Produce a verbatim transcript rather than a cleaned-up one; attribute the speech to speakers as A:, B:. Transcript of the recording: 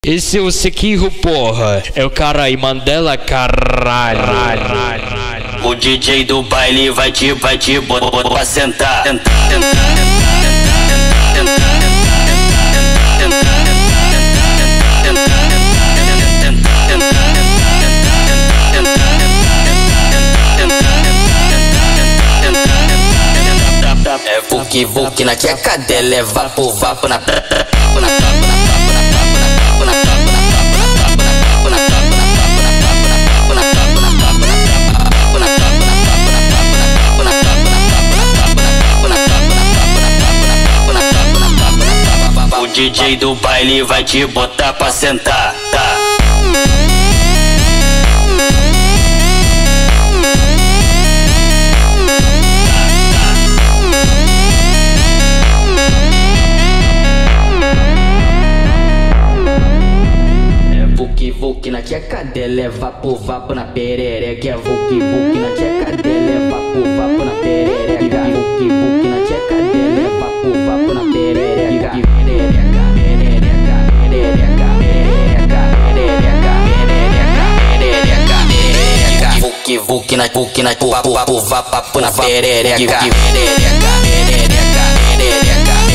A: Esse é o Sekiro, porra. É o cara aí, Mandela, caralho.
B: O D J do baile vai te, vai te botar pra sentar. É vuki vuki na tcheca dela, é vapo vapo na O D J do baile vai te botar pra sentar, tá? É vuki vuki na tcheca dela, é vapo vapo na perereca. É vuki vuki na tcheca dela, é vapo vapo na perereca. Vuki vuki na tcheca dela, é vapo vapo na perereca. Vuki vuki na vuki na vapo vapo vapo na perereca.